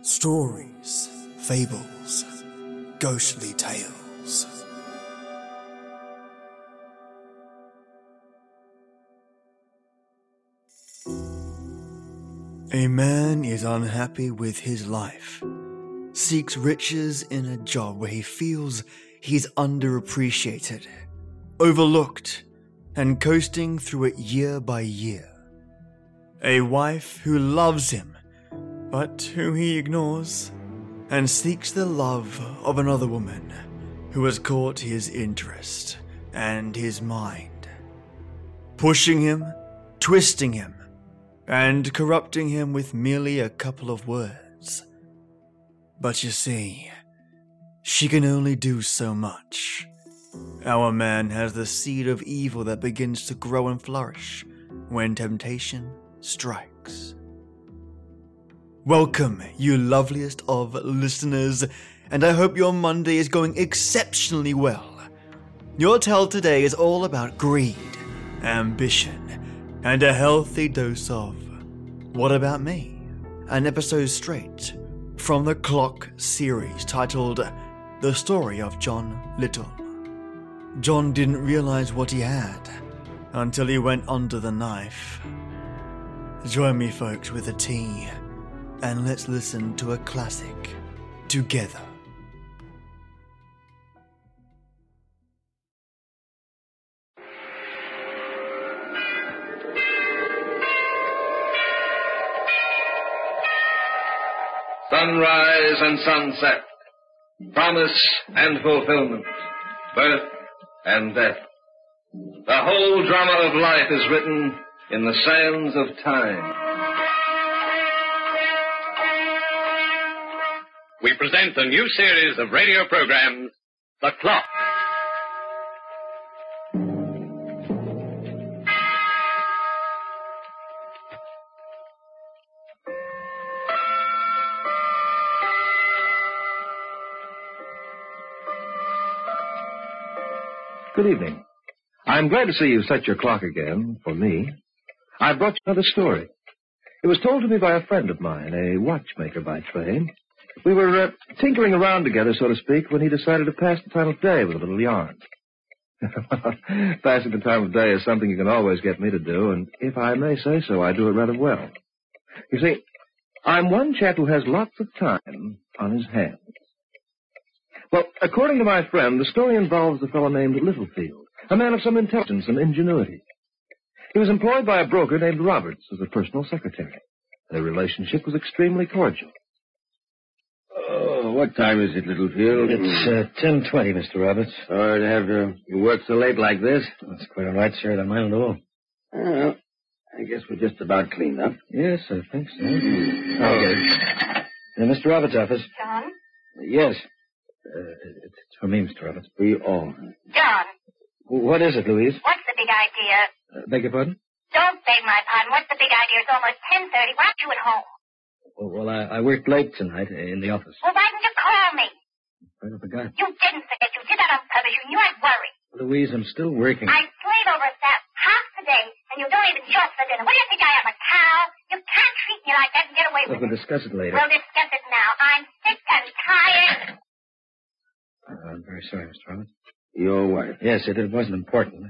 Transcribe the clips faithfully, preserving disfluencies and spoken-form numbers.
Stories, fables, ghostly tales. A man is unhappy with his life, seeks riches in a job where he feels he's underappreciated, overlooked, and coasting through it year by year. A wife who loves him, but who he ignores, and seeks the love of another woman who has caught his interest and his mind, pushing him, twisting him, and corrupting him with merely a couple of words. But you see, she can only do so much. Our man has the seed of evil that begins to grow and flourish when temptation strikes. Welcome, you loveliest of listeners, and I hope your Monday is going exceptionally well. Your tale today is all about greed, ambition, and a healthy dose of What About Me? An episode straight from the Clock series titled The Story of John Little. John didn't realize what he had until he went under the knife. Join me, folks, with a tea, and let's listen to a classic together. Sunrise and sunset, promise and fulfillment, birth and death. The whole drama of life is written in the sands of time. We present a new series of radio programs, The Clock. Good evening. I'm glad to see you set your clock again, for me. I brought you another story. It was told to me by a friend of mine, a watchmaker by trade. We were uh, tinkering around together, so to speak, when he decided to pass the time of day with a little yarn. Passing the time of day is something you can always get me to do, and if I may say so, I do it rather well. You see, I'm one chap who has lots of time on his hands. Well, according to my friend, the story involves a fellow named Littlefield, a man of some intelligence and ingenuity. He was employed by a broker named Roberts as a personal secretary. Their relationship was extremely cordial. Oh, what time is it, Littlefield? It's uh, ten twenty, Mister Roberts. Sorry to have to work so late like this. That's quite all right, sir. I don't mind at all. Well, I guess we're just about cleaned up. Yes, I think so. Mm. Okay. Uh, Mister Roberts' office. John? Yes. Uh, it's for me, Mister Roberts. We all. John. What is it, Louise? What's the big idea? Uh, beg your pardon? Don't beg my pardon. What's the big idea? It's almost ten thirty. Why aren't you at home? Well, well I, I worked late tonight in the office. Well, why didn't you call me? I forgot. You didn't forget. You did that on purpose. You knew I'd worry. Louise, I'm still working. I slave over staff half the day, and you don't even show up for dinner. What do you think I am, a cow? You can't treat me like that and get away with Look, we'll it. discuss it later. We'll discuss it now. I'm sick and tired. Uh, I'm very sorry, Mister Roberts. Your wife? Yes, it, it wasn't important.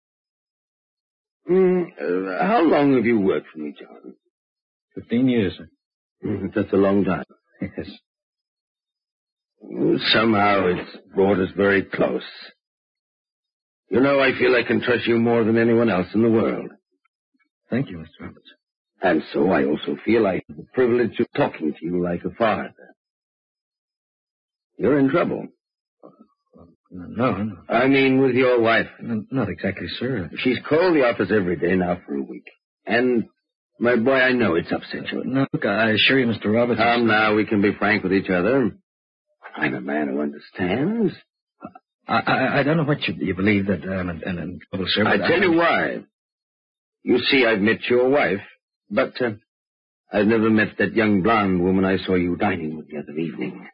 Mm, uh, how long have you worked for me, John? Fifteen years, sir. Mm, that's a long time. Yes. Well, somehow it's brought us very close. You know, I feel I can trust you more than anyone else in the world. Thank you, Mister Roberts. And so I also feel I have the privilege of talking to you like a father. You're in trouble. No, no. I mean, with your wife. No, not exactly, sir. She's called the office every day now for a week. And, my boy, I know it's upset you. No, look, I assure you, Mister Roberts... Come now, we can be frank with each other. I'm a man who understands. I, I, I don't know what you, you believe that I'm in, in, in trouble, sir. I tell I, you why. You see, I've met your wife, but uh, I've never met that young blonde woman I saw you dining with the other evening.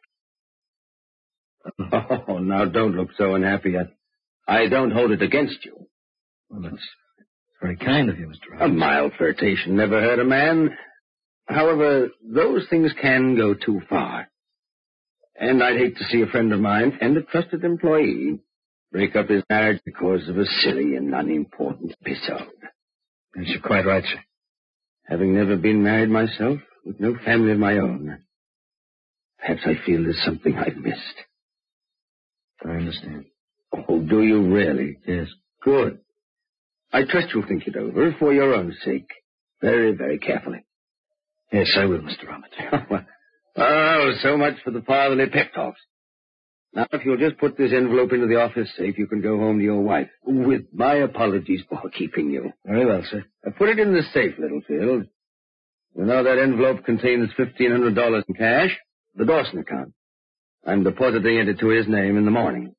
Oh, now don't look so unhappy. I, I don't hold it against you. Well, that's very kind of you, Mister Roberts. A mild flirtation never hurt a man. However, those things can go too far. And I'd hate to see a friend of mine and a trusted employee break up his marriage because of a silly and unimportant episode. Yes, you're quite right, sir. Having never been married myself, with no family of my own, perhaps I feel there's something I've missed. I understand. Oh, do you really? Yes. Good. I trust you'll think it over for your own sake. Very, very carefully. Yes, I will, Mister Roberts. Oh, so much for the fatherly pep talks. Now, if you'll just put this envelope into the office safe, you can go home to your wife. With my apologies for keeping you. Very well, sir. Now, put it in the safe, Littlefield. You know that envelope contains fifteen hundred dollars in cash, the Dawson account. I'm depositing it to his name in the morning.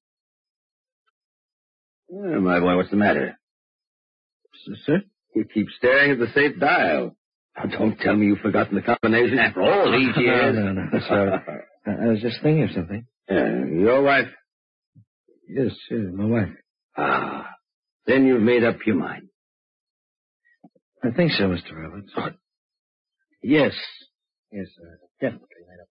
Oh, my boy, what's the matter? Sir? You keep staring at the safe dial. Now, don't tell me you've forgotten the combination after all these years. No, no, no, sorry. I, I was just thinking of something. Yeah, your wife? Yes, yes, my wife. Ah, then you've made up your mind. I think so, Mister Roberts. Oh. Yes. Yes, sir. Definitely made up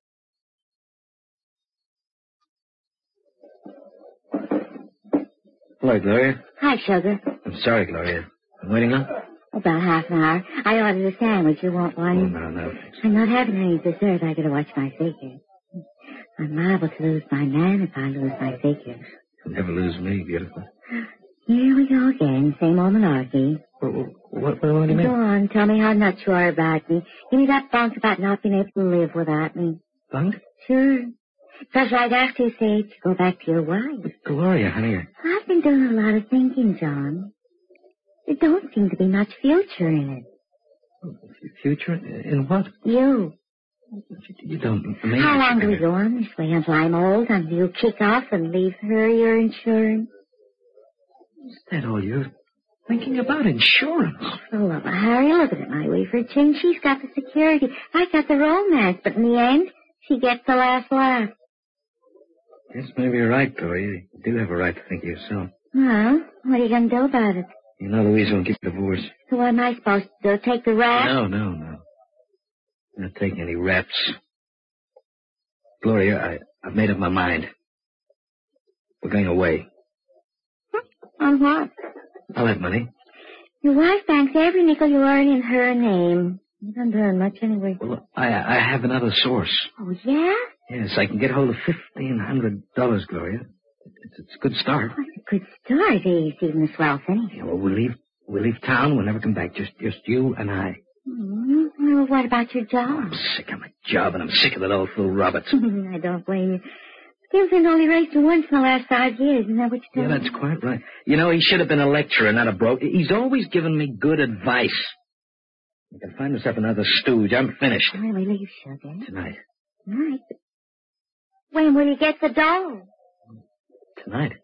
my mind. Hello, Gloria. Hi, sugar. I'm sorry, Gloria. I'm waiting up. About half an hour. I ordered a sandwich. You want Oh, one? no, no, thanks. I'm not having any dessert. I gotta watch my figure. I'm liable to lose my man if I lose my figure. You'll never lose me, beautiful. Here we go again. Same old malarkey. What, what, what, what do you Go mean? on. Tell me how nuts you are about me. Give me that bunk about not being able to live without me. Bunk? Sure. Because right after you say to go back to your wife. Gloria, honey. I've been doing a lot of thinking, John. There don't seem to be much future in it. Future? In what? You. You don't mean... How long do we go on this way until I'm old, until you kick off and leave her your insurance? Is that all you're thinking about? Insurance? Oh, well, Harry, look at it my way for a change. She's got the security. I got the romance, but in the end, she gets the last laugh. Yes, maybe you're right, Gloria. You do have a right to think of yourself. Well, what are you going to do about it? You know Louise won't get a divorce. So what am I supposed to do? Take the rap? No, no, no. I'm not taking any raps. Gloria, I, I've made up my mind. We're going away. On what? I'll have money. Your wife banks every nickel you earn in her name. You don't earn much anyway. Well, I, I have another source. Oh, yeah? Yes, I can get hold of fifteen hundred dollars, Gloria. It's, it's a good start. Well, it's a good start. He's even the swell thing. Yeah, well, we'll leave, we'll leave town. We'll never come back. Just, just you and I. Mm-hmm. Well, what about your Oh, job? I'm sick of my job, and I'm sick of that old fool Roberts. I don't blame you. Gilson only raised you once in the last five years. Isn't that what you Yeah, told that's me? quite right. You know, he should have been a lecturer, not a broke. He's always given me good advice. You can find yourself another stooge. I'm finished. When will you, sugar? Tonight. Tonight. When will you get the doll? Tonight.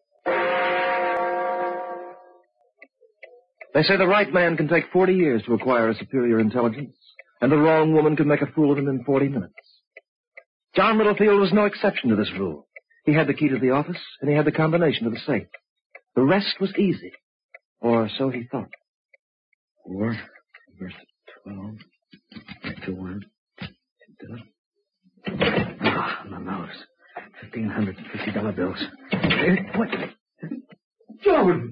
They say the right man can take forty years to acquire a superior intelligence, and the wrong woman can make a fool of him in forty minutes. John Littlefield was no exception to this rule. He had the key to the office, and he had the combination to the safe. The rest was easy. Or so he thought. Four, verse twelve, to one, two. Ah, my nose. Fifteen hundred and fifty dollar bills. Eh, What? John!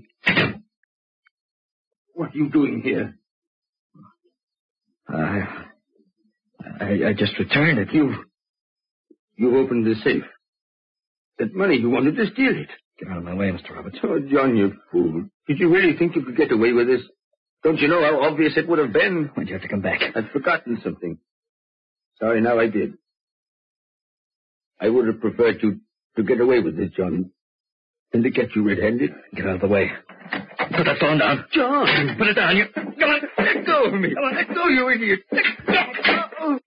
What are you doing here? I, I, I just returned it. You... You opened the safe. That money, you wanted to steal it. Get out of my way, Mister Roberts. Oh, John, you fool. Did you really think you could get away with this? Don't you know how obvious it would have been? Why'd you have to come back? I'd forgotten something. Sorry, now I did. I would have preferred to, to get away with this, John, than to get you red-handed. Get out of the way. Put that phone down. John! Put it down. You. Come on, let go of me. Come on, let go, you idiot. Let go.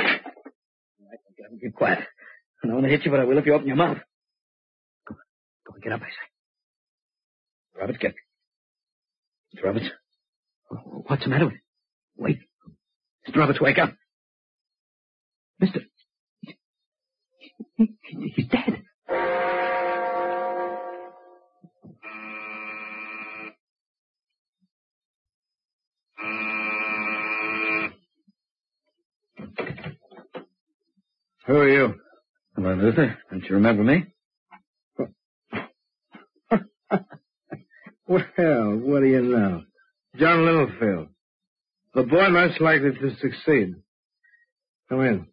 Keep quiet. I don't want to hit you, but I will if you open your mouth. Go on. Go on, get up, I say. Roberts, get. Mister Roberts. What's the matter with you? Wait. Mister Roberts, wake up. Mister... He, he, he's dead. Who are you? Hello, Luther. Don't you remember me? Well, what do you know? John Littlefield. The boy most likely to succeed. Come in.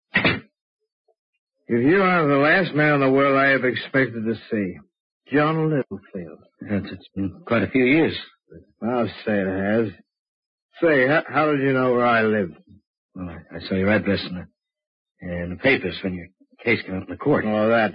If you are the last man in the world I have expected to see, John Littlefield. Yes, it's been quite a few years. I'll say it has. Say, how, how did you know where I lived? Well, I, I saw your address in the, in the papers when your case came up in the court. Oh, that.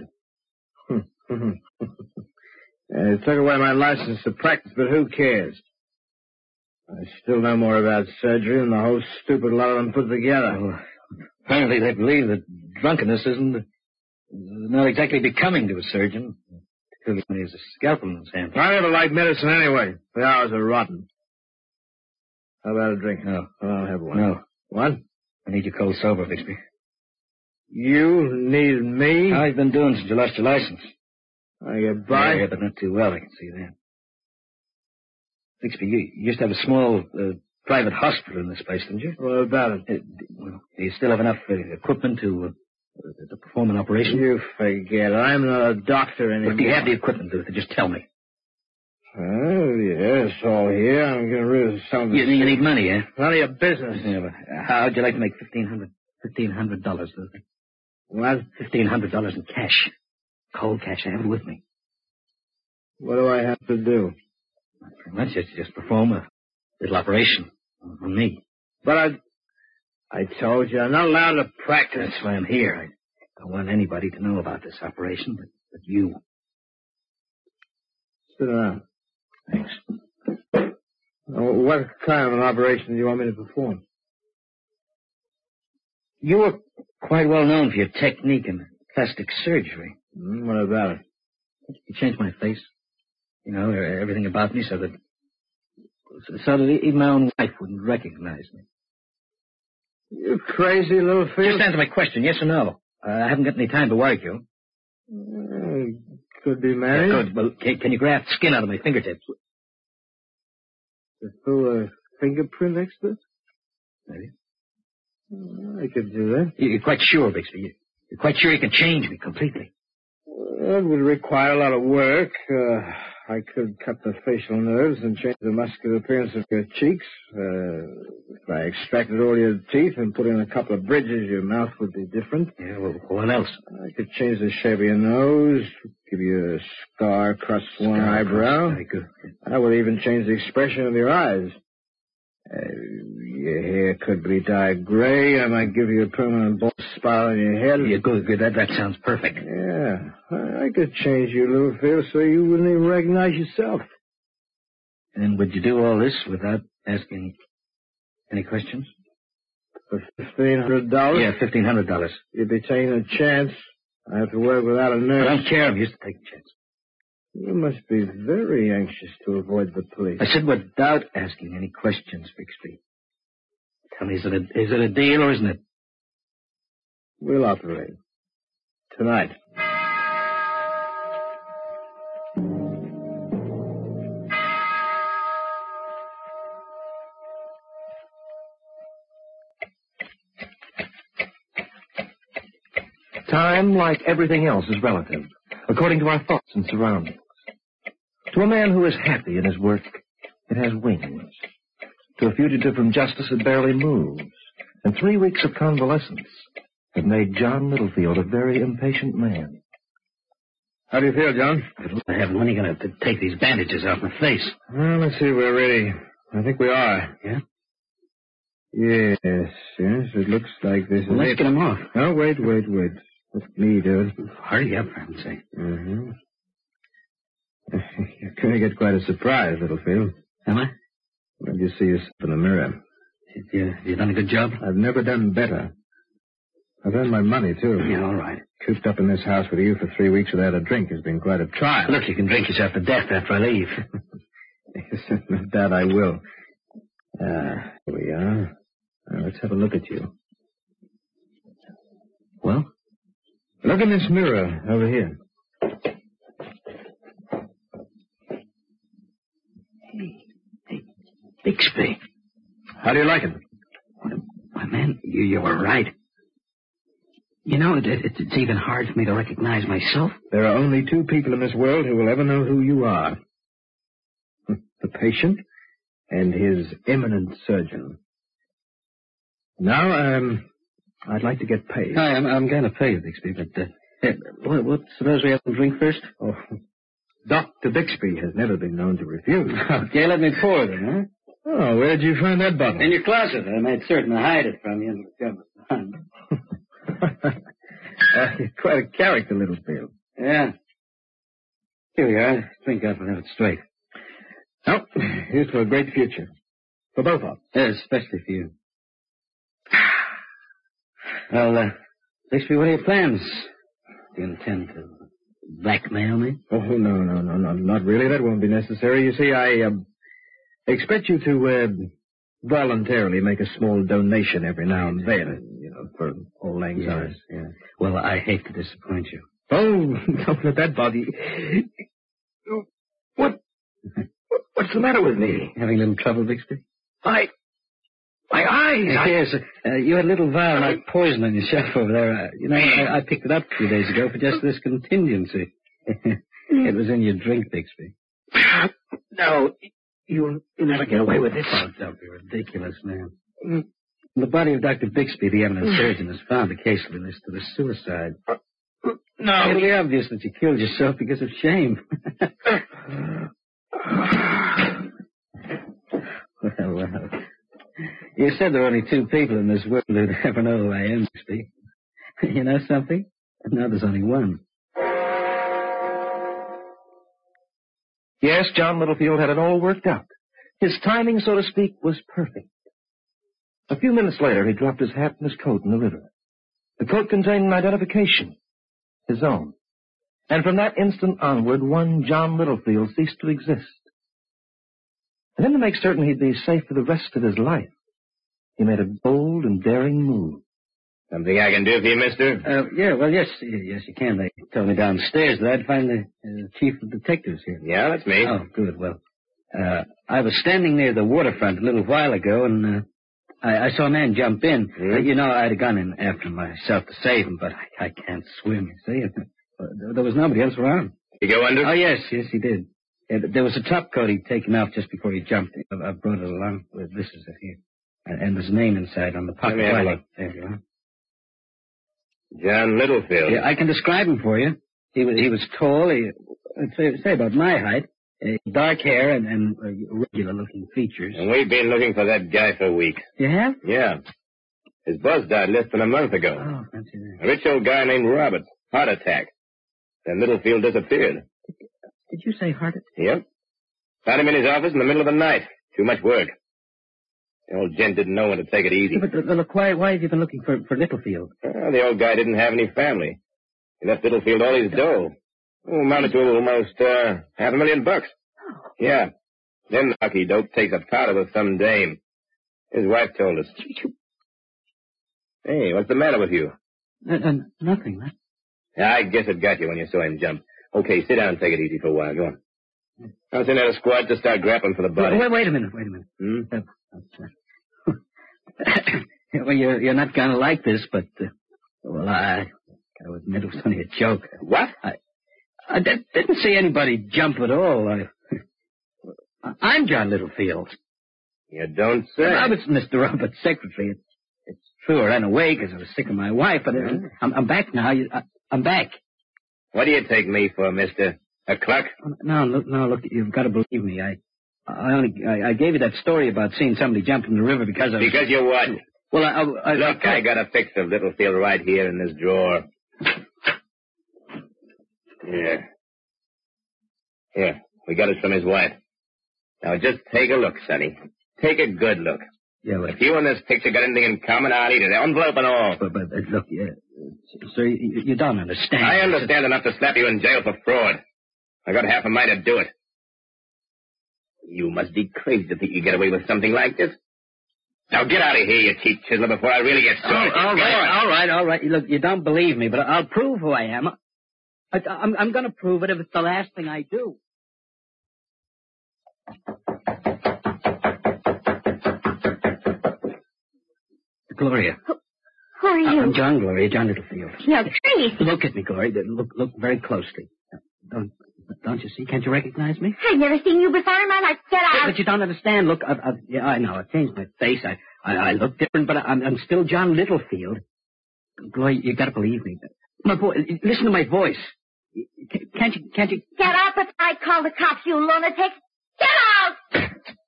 They took away my license to practice, but who cares? I still know more about surgery than the whole stupid lot of them put together. Well, apparently they believe that drunkenness isn't not exactly becoming to a surgeon, particularly when he has a scalpel in his hand. I never liked medicine anyway. The hours are rotten. How about a drink? No. I don't have one. No. What? I need you cold sober, Bixby. You need me? How you been doing since you lost your license? I get by? Yeah, but not too well, I can see that. Bixby, you, you used to have a small uh, private hospital in this place, didn't you? What about it? Uh, well, do you still have enough uh, equipment to, uh, to perform an operation? You forget. I'm not a doctor anymore. But do you have the equipment, Luther? Just tell me. Oh, yes, all here. I'm getting rid of some of the... You, you need money, eh? None of your business. Yeah, but how'd you like to make fifteen hundred fifteen hundred dollars, Luther? What? Fifteen hundred dollars in cash. Cold cash. I have it with me. What do I have to do? Not very much. Just, just perform a little operation on me. But I... I told you, I'm not allowed to practice. That's why I'm here. I don't want anybody to know about this operation, but, but you. Sit down. Thanks. What kind of an operation do you want me to perform? You were quite well known for your technique in plastic surgery. Mm, what about it? You changed my face. You know, everything about me so that... so that even my own wife wouldn't recognize me. You crazy little field. Just answer my question, yes or no. Uh, I haven't got any time to argue. Uh, could be married. Yeah, good. Well, can, can you graft skin out of my fingertips? To fool a fingerprint expert? Maybe. I could do that. You're quite sure, Bixby? You're quite sure you can change me completely? Well, it would require a lot of work. Uh, I could cut the facial nerves and change the muscular appearance of your cheeks. Uh, if I extracted all your teeth and put in a couple of bridges, your mouth would be different. Yeah, well, what else? I could change the shape of your nose, give you a scar across one Scar eyebrow. Very good. I would even change the expression of your eyes. Uh, your hair could be dyed gray. I might give you a permanent bald spot on your head. Yeah, good, good. That, that sounds perfect. Yeah. I, I could change you, Littlefield, so you wouldn't even recognize yourself. And would you do all this without asking any questions? For fifteen hundred dollars? Yeah, fifteen hundred dollars. You'd be taking a chance. I have to work without a nurse. I don't care. I'm used to taking chances. You must be very anxious to avoid the police. I said without asking any questions, Bixby. Tell me, is it a, is it a deal or isn't it? We'll operate. Tonight. Time, like everything else, is relative, according to our thoughts and surroundings. To a man who is happy in his work, it has wings. To a fugitive from justice, it barely moves. And three weeks of convalescence have made John Littlefield a very impatient man. How do you feel, John? I have money going to take these bandages off my face. Well, let's see if we're ready. I think we are. Yeah? Yes, yes, it looks like this Well, is let's it. get them off. Oh, wait, wait, wait. Let me do it. Hurry up, for heaven's sake. Mm-hmm. You're going to get quite a surprise, Littlefield. Am I? When you see yourself in the mirror. Have you, have you done a good job? I've never done better. I've earned my money, too. Yeah, all right. Cooped up in this house with you for three weeks without a drink has been quite a trial. Look, you can drink yourself to death after I leave. Yes, no doubt I will. Ah, here we are. Now, let's have a look at you. Well? Look in this mirror over here. Hey, hey, Bixby. How do you like it? Why, man, you, you were right. You know, it, it, it's even hard for me to recognize myself. There are only two people in this world who will ever know who you are. The patient and his eminent surgeon. Now, um, I'd like to get paid. I, I'm, I'm going to pay you, Bixby, but, uh, hey, what, what, suppose we have a drink first? Oh, Doctor Bixby has never been known to refuse. Okay, let me pour them, huh? Oh, where'd you find that bottle? In your closet. I made certain to hide it from you and recover it. uh, you're quite a character, Littlefield. Yeah. Here we are. Drink up and have it straight. Oh, here's to a great future. For both of us. Yes, especially for you. Well, uh, Bixby, what are your plans? Do you intend to blackmail me? Oh, no, no, no, no, not really. That won't be necessary. You see, I, um... expect you to uh, voluntarily make a small donation every now and then, you know, for Old Lang Syne. Yes, yeah. Well, I hate to disappoint you. Oh, don't let that bother you. What? What's the matter with me? Having a little trouble, Bixby? I... My eyes! I... Yes, uh, you had a little vial of like poison on your shelf over there. Uh, you know, I, I picked it up a few days ago for just this contingency. It was in your drink, Bixby. No, You'll, you'll never get away with this. Oh, don't be ridiculous, man. Mm. The body of Doctor Bixby, the eminent surgeon, has found the case will be listed as suicide. Uh, no. It'll be obvious that you killed yourself because of shame. Well, well. You said there are only two people in this world who'd ever know who I am, Bixby. You know something? Now there's only one. Yes, John Littlefield had it all worked out. His timing, so to speak, was perfect. A few minutes later, he dropped his hat and his coat in the river. The coat contained an identification, his own. And from that instant onward, one John Littlefield ceased to exist. And then to make certain he'd be safe for the rest of his life, he made a bold and daring move. Something I can do for you, mister? Uh, yeah, well, yes, yes, you can. They told me downstairs that I'd find the uh, chief of detectives here. Yeah, that's me. Oh, good. Well, uh, I was standing near the waterfront a little while ago, and uh, I, I saw a man jump in. Hmm? Uh, you know, I'd have gone in after myself to save him, but I, I can't swim, you see. There was nobody else around. You go under? Oh, yes, yes, he did. Uh, there was a top coat he'd taken off just before he jumped. I, I brought it along. Well, this is it here. And, and there's a name inside on the pocket. Let me have a lining. look. There you are. John Littlefield. Yeah, I can describe him for you. He was he was tall. He, I'd say, say about my height. Uh, dark hair and, and uh, regular-looking features. And we've been looking for that guy for weeks. You have? Yeah. His boss died less than a month ago. Oh, fancy that. A rich old guy named Roberts. Heart attack. Then Littlefield disappeared. Did you say heart attack? Yep. Found him in his office in the middle of the night. Too much work. The old gent didn't know when to take it easy. Yeah, but uh, look, why, why have you been looking for, for Littlefield? Well, the old guy didn't have any family. He left Littlefield all his dough. Oh, amounted to almost uh, half a million bucks. Yeah. Then Lucky Dope takes a powder with some dame. His wife told us. Hey, what's the matter with you? Uh, uh, nothing, huh? Yeah, I guess it got you when you saw him jump. Okay, sit down and take it easy for a while. Go on. I'll send out a squad to start grappling for the body. Wait, wait a minute, wait a minute. Hmm? Uh, well, you're, you're not going to like this, but, uh, well, I gotta admit it was only a joke. What? I, I d- didn't see anybody jump at all. I, I'm John Littlefield. You don't say. I was Mister Roberts' secretary. It's, it's true, I ran away because I was sick of my wife, but uh, I'm, I'm back now. You, I, I'm back. What do you take me for, mister? A clerk? No, look, no, look, you've got to believe me. I, I only, I, I gave you that story about seeing somebody jump in the river because I was... Because you what? Well, I... I, I Look, I, I got a fix of Littlefield right here in this drawer. Yeah. Here, we got it from his wife. Now, just take a look, Sonny. Take a good look. Yeah, well... If you and this picture got anything in common, I'll eat it, envelope and all. But, but, but look, uh, sir, you, you don't understand. I understand enough to slap you in jail for fraud. I got half a mind to do it. You must be crazy to think you get away with something like this. Now get out of here, you cheap chiseler, before I really get All, sorry. all right, all right, all right. Look, you don't believe me, but I'll prove who I am. I, I'm, I'm going to prove it if it's the last thing I do. Gloria. Who are you? I'm John, Gloria, John Littlefield. You're crazy. Look at me, Gloria. Look, look very closely. Don't, don't you see? Can't you recognize me? I've never seen you before in my life. Get out. But you don't understand. Look, I've, I've, yeah, I know. I've changed my face. I, I, I look different, but I'm, I'm still John Littlefield. Gloria, you got to believe me. My boy, listen to my voice. Can't you? Can't you? Get out before I call the cops, you lunatic. Get out!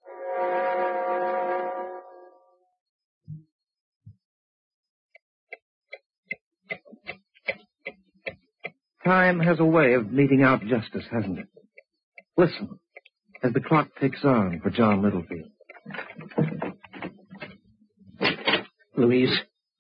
Time has a way of meting out justice, hasn't it? Listen, as the clock ticks on for John Littlefield. Louise.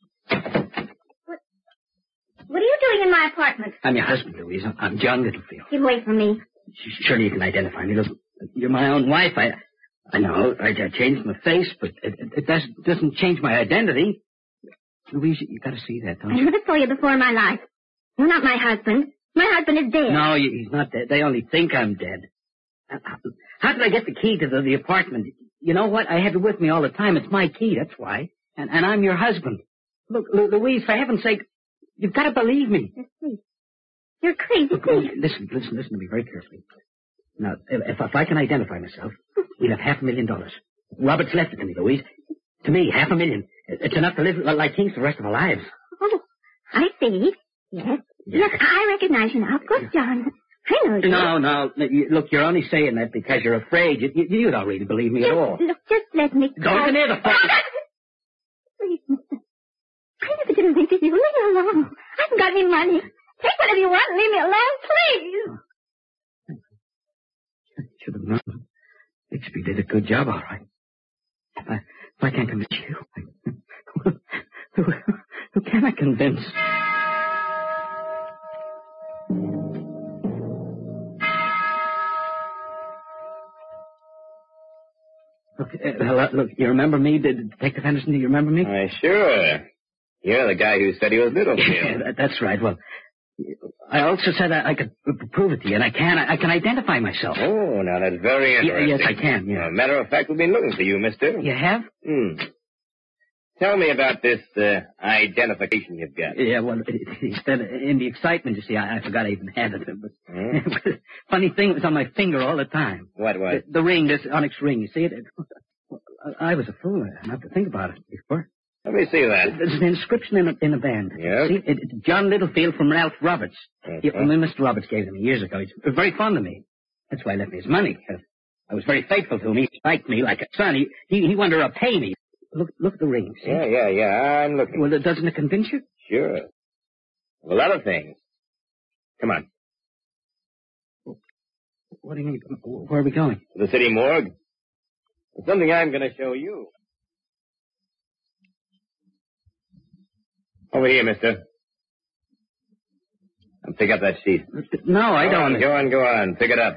What are you doing in my apartment? I'm your husband, Louise. I'm John Littlefield. Get away from me. Surely you can identify me. Look, you're my own wife. I I know. I, I changed my face, but it, it, it doesn't, doesn't change my identity. Louise, you, you got to see that, don't I you? never saw you before in my life. You're not my husband. My husband is dead. No, you, he's not dead. They only think I'm dead. How did I get the key to the, the apartment? You know what? I have it with me all the time. It's my key, that's why. And, and I'm your husband. Look, Lu- Louise, for heaven's sake, you've got to believe me. You're crazy. You're crazy. Look, Please. listen, listen, listen to me very carefully. Now, if, if I can identify myself, we'll have half a million dollars. Robert's left it to me, Louise. To me, half a million. It's enough to live like kings for the rest of our lives. Oh, I see. Yes. Yeah. Look, I recognize you now. Of course, John. I know you. No, no. You, look, you're only saying that because you're afraid. You, you, you don't really believe me Just, at all. Look, just let me go. Don't come near the phone. Please, mister. I never didn't think of you. Leave me alone. I haven't got any money. Take whatever you want and leave me alone, please. Should have known. Bixby did a good job, all right. If I, if I can't convince you, I, who, who can I convince? Look, uh, hello, look, you remember me? Did Detective Henderson, do you remember me? Why, sure. You're the guy who said he was Yeah, Littlefield. that, that's right. Well, I also said I, I could prove it to you, and I can. I, I can identify myself. Oh, now that's very Y- interesting. yes, I can, yeah. As a matter of fact, we've been looking for you, mister. You have? Hmm. Tell me about this uh, identification you've got. Yeah, well, instead of, in the excitement, you see, I, I forgot I even had it. But Hmm? funny thing, it was on my finger all the time. What was? The, the ring, this onyx ring, you see it? it I, I was a fool not to think about it before. Let me see that. There's an inscription in a, in a band. Yeah? See, it, it's John Littlefield from Ralph Roberts. Uh-huh. He, I mean, Mister Roberts gave it to me years ago. He's very fond of me. That's why I left me his money. Uh, I was very faithful to him. He liked me like a son. He, he, he wanted to repay me. Look, look at the ring. See? Yeah, yeah, yeah. I'm looking. Well, doesn't it convince you? Sure. A lot of things. Come on. What do you mean? Where are we going? To the city morgue. It's something I'm going to show you. Over here, mister. And pick up that sheet. No, I Go don't. on, go on, go on. Pick it up.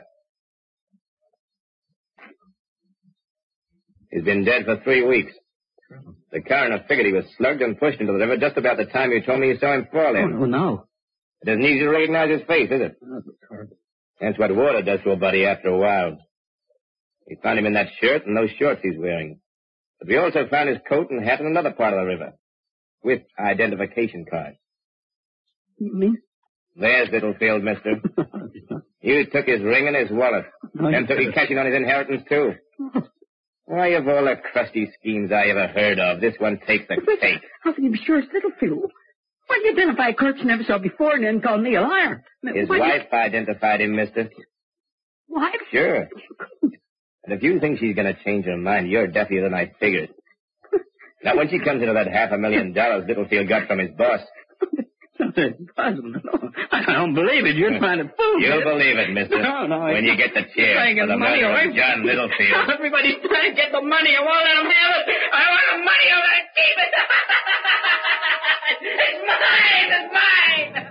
He's been dead for three weeks. The coroner figured he was slugged and pushed into the river just about the time you told me you saw him fall Oh, in. no, no. It isn't easy to recognize his face, is it? Oh, that's horrible. That's what water does to a buddy after a while. We found him in that shirt and those shorts he's wearing. But we also found his coat and hat in another part of the river. With identification cards. You mean? There's Littlefield, mister. You took his ring and his wallet. No, And you took his cashing on his inheritance, too. Why, of all the crusty schemes I ever heard of, this one takes the cake. How can you be sure it's Littlefield? Why do you identify a corpse you never saw before and then call me a liar? His Why do you- wife identified him, mister. Wife? Sure. And if you think she's going to change her mind, you're deafier than I figured. Now, when she comes into that half a million dollars Littlefield got from his boss, It's impossible. No, I don't believe it. You're trying to fool me. you'll believe it, mister. No, no. I When you get the You're trying chair to for get the money murder away of John Littlefield. Everybody's trying to get the money. I won't let them have it. I want the money. I want to keep it. It's mine. It's mine.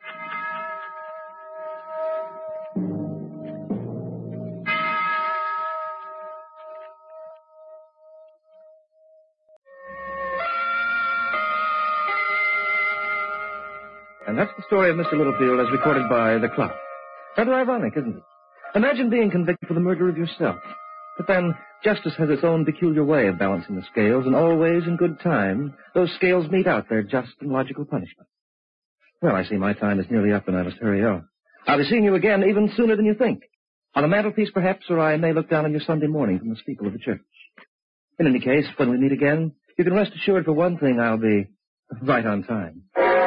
And that's the story of Mister Littlefield as recorded by the clock. Rather ironic, isn't it? Imagine being convicted for the murder of yourself. But then, justice has its own peculiar way of balancing the scales, and always in good time, those scales mete out their just and logical punishment. Well, I see my time is nearly up and I must hurry on. I'll be seeing you again even sooner than you think. On the mantelpiece, perhaps, or I may look down on you Sunday morning from the steeple of the church. In any case, when we meet again, you can rest assured for one thing I'll be right on time.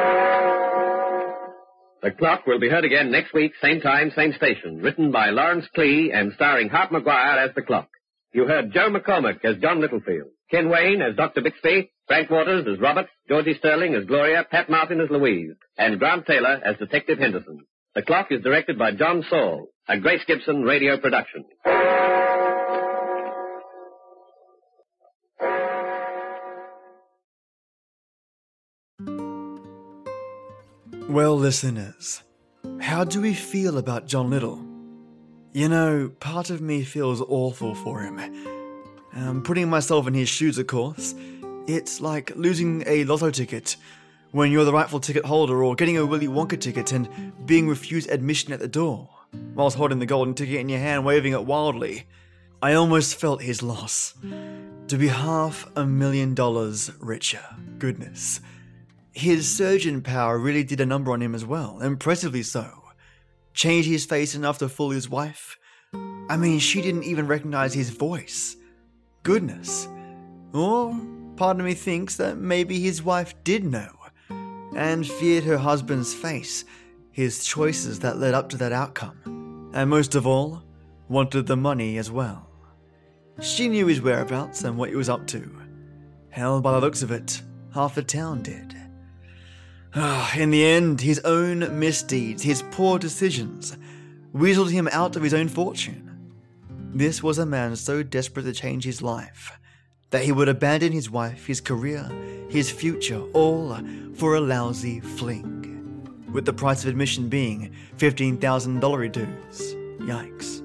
The Clock will be heard again next week, same time, same station. Written by Lawrence Klee and starring Hart Maguire as the Clock. You heard Joe McCormick as John Littlefield, Ken Wayne as Doctor Bixby, Frank Waters as Robert, Georgie Sterling as Gloria, Pat Martin as Louise, and Grant Taylor as Detective Henderson. The Clock is directed by John Saul, a Grace Gibson radio production. Well, listeners, how do we feel about John Little? You know, part of me feels awful for him. Um, putting myself in his shoes, of course, it's like losing a lotto ticket when you're the rightful ticket holder, or getting a Willy Wonka ticket and being refused admission at the door, whilst holding the golden ticket in your hand, waving it wildly. I almost felt his loss. To be half a million dollars richer. Goodness. His surgeon power really did a number on him as well, impressively so. Changed his face enough to fool his wife. I mean, she didn't even recognize his voice. Goodness. Or part of me thinks that maybe his wife did know, and feared her husband's face, his choices that led up to that outcome, and most of all, wanted the money as well. She knew his whereabouts and what he was up to. Hell, by the looks of it, half the town did. In the end, his own misdeeds, his poor decisions, weaseled him out of his own fortune. This was a man so desperate to change his life that he would abandon his wife, his career, his future, all for a lousy fling, with the price of admission being fifteen thousand dollars dues. Yikes.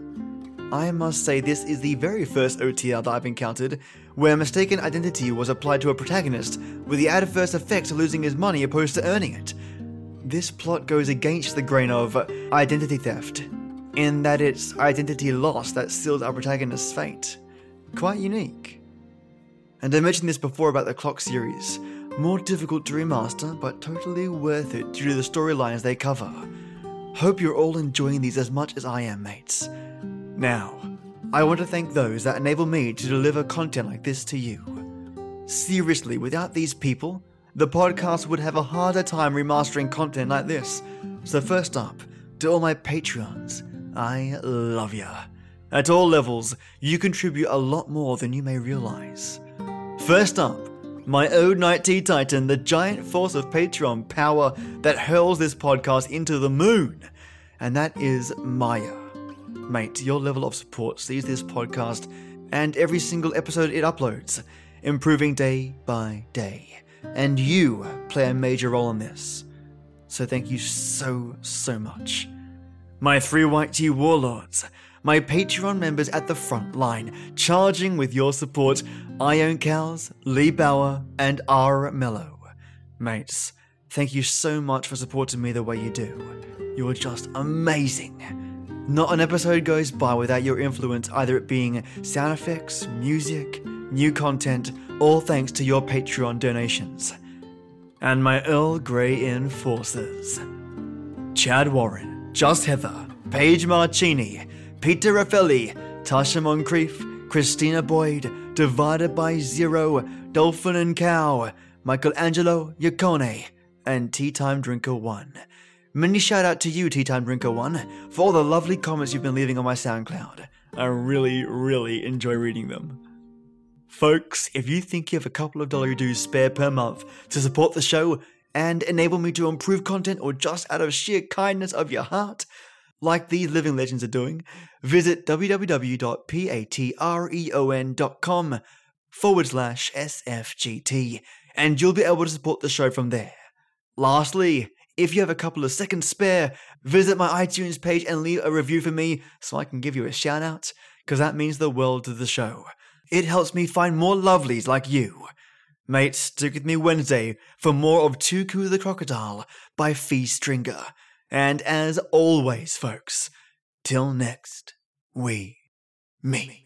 I must say this is the very first O T R that I've encountered where mistaken identity was applied to a protagonist with the adverse effect of losing his money opposed to earning it. This plot goes against the grain of identity theft, in that it's identity loss that seals our protagonist's fate. Quite unique. And I mentioned this before about the Clock series. More difficult to remaster, but totally worth it due to the storylines they cover. Hope you're all enjoying these as much as I am, mates. Now, I want to thank those that enable me to deliver content like this to you. Seriously, without these people, the podcast would have a harder time remastering content like this. So first up, to all my Patreons, I love ya. At all levels, you contribute a lot more than you may realize. First up, my own Night Tea Titan, the giant force of Patreon power that hurls this podcast into the moon. And that is Maya. Mate, your level of support sees this podcast and every single episode it uploads improving day by day. And you play a major role in this. So thank you so, so much. My three White Tea Warlords, my Patreon members at the front line, charging with your support, Iron Cows, Lee Bauer, and R. Mello. Mates, thank you so much for supporting me the way you do. You're just amazing. Not an episode goes by without your influence, either it being sound effects, music, new content, all thanks to your Patreon donations. And my Earl Grey enforcers. Chad Warren, Joss Heather, Paige Marcini, Peter Raffelli, Tasha Moncrief, Christina Boyd, Divided by Zero, Dolphin and Cow, Michelangelo Yacone, and Tea Time Drinker One. Many shout out to you, Tea Time Drinker One, for all the lovely comments you've been leaving on my SoundCloud. I really, really enjoy reading them. Folks, if you think you have a couple of dollar dues spare per month to support the show and enable me to improve content, or just out of sheer kindness of your heart, like these living legends are doing, visit www.patreon.com forward slash SFGT and you'll be able to support the show from there. Lastly, if you have a couple of seconds spare, visit my iTunes page and leave a review for me so I can give you a shout out, because that means the world to the show. It helps me find more lovelies like you. Mates, stick with me Wednesday for more of Tuku the Crocodile by Fee Stringer. And as always, folks, till next we meet.